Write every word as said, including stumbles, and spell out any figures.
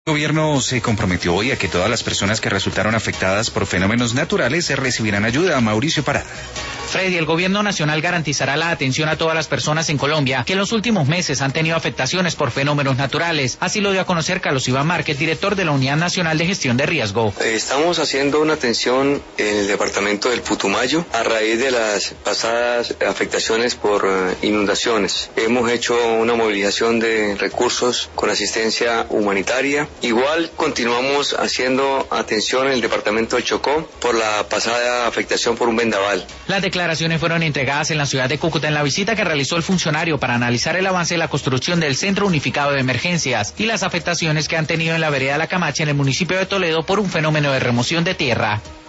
El gobierno se comprometió hoy a que todas las personas que resultaron afectadas por fenómenos naturales recibirán ayuda. Mauricio Parada. Freddy, el gobierno nacional garantizará la atención a todas las personas en Colombia que en los últimos meses han tenido afectaciones por fenómenos naturales. Así lo dio a conocer Carlos Iván Márquez, director de la Unidad Nacional de Gestión de Riesgo. Estamos haciendo una atención en el departamento del Putumayo a raíz de las pasadas afectaciones por inundaciones. Hemos hecho una movilización de recursos con asistencia humanitaria. Igual continuamos haciendo atención en el departamento del Chocó por la pasada afectación por un vendaval. Las declaraciones fueron entregadas en la ciudad de Cúcuta en la visita que realizó el funcionario para analizar el avance de la construcción del Centro Unificado de Emergencias y las afectaciones que han tenido en la vereda La Camacha en el municipio de Toledo por un fenómeno de remoción de tierra.